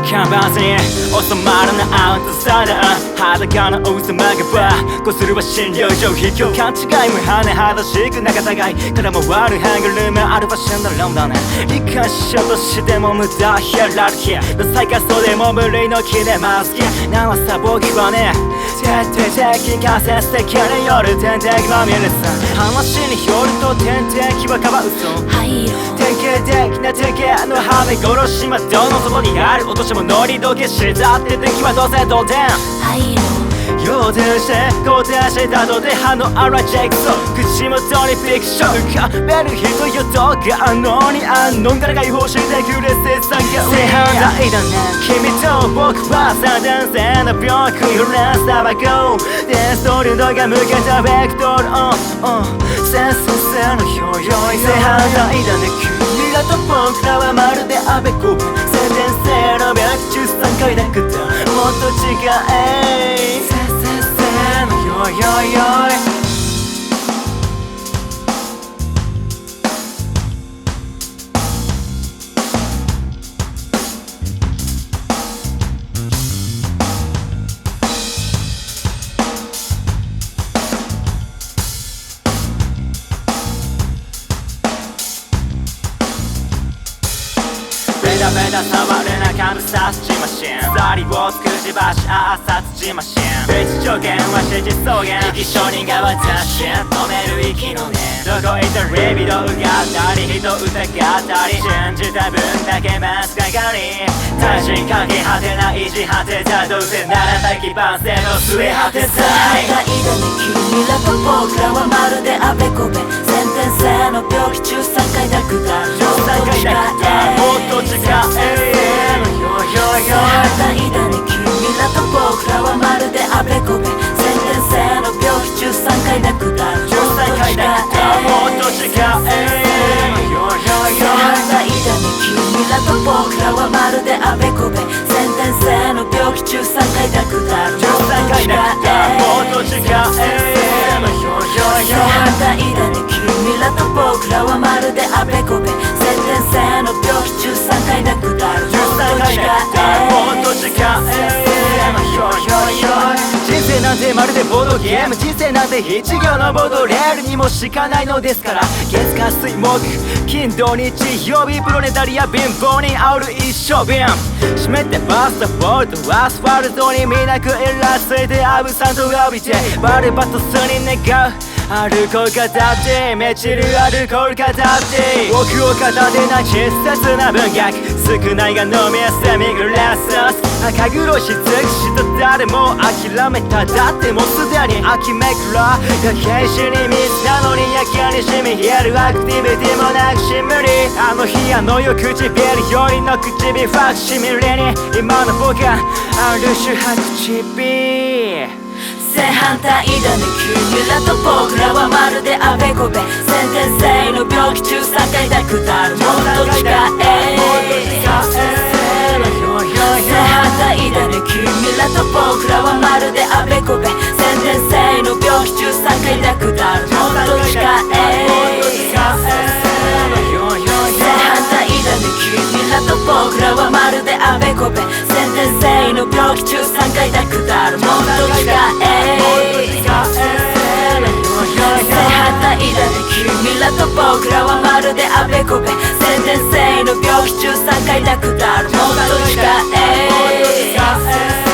キャンバスに収まらないアウトサイダー、裸の王様がバーこするは診療所、卑怯勘違い無羽肌しく仲違いから回るハングルームある場所のロンドン、理解しようとしても無駄ヒエラルキーダサいかそれも無理の気でマスキなんはさ僕はね徹底的に間接的による天敵まみれさ、話によると天敵はカバ嘘、典型的な敵のはめ殺し窓の外にある落とし物に土下したって敵はどうせ同点、予定して肯定したとて歯の荒いジェイクソン口元にフィクション浮かべる人よ動画あんのにあんのんから解放してくれ生産が正反対だね君と僕は三段性の病気フランスタバコデストリードが向けたベクトル先生の表情正反対だね君らと僕らはまるであべこべ宣伝性の病気13回だけどもっと違えよいよいよいベタベタ触れなカムサスチマシン鎖を作りばし殺チマシン別助言は指示草原生き証人が私止める息の根どこ行ったリビドうがったり人疑ったり信じた分だけマスかかり対人関係果てな意地果てたどうせなら大基盤性の末果てたいだね君らと僕らはまるであべこべ先天性の病気13回だくだ 13回だくだもっと近い反対だね君らと僕らはまるであべこべ先天性の病気13回だくだ 13回だくだもっと近い反対だね君らと僕らはまるであべこべ先天性の病気13回だくだ 13回だくだもっと近い反対だね君らと僕らはまるであべこべ先天性の病気13回だくだ 13回だくだもっと近い人生なんてまるでボードゲーム人生なんて一行のボードレールにもしかないのですから月火水木金土日曜日プロネタリア貧乏に煽る一生瓶湿ってバスタボールとアスファルトに見なくいらついてアブサント浴びてバルバトスに願うアルコール片手メチルアルコール片手僕を片手な季節な文学少ないが飲みやすいミグラス赤黒し尽くした誰も諦めただってもうすでに秋めくらが警視に水なのにやけにしみ冷えるアクティビティもなくし無理あの日あの夜唇よりの唇ファクシミリに今の僕はある種白唇正反対だね君らと僕らはまるであべこべ先天性の病気13回だくだるもっと近い正反対だね君らと僕らはまるであべこべ先天性の病気13回だくだるもっと近い正反対だね君らと僕らはまるであべこべ先天性の病気13回だくだるもっと近い正反対だね君らと僕らはまるであべこべ先天性の病気13回だくだるもっと近い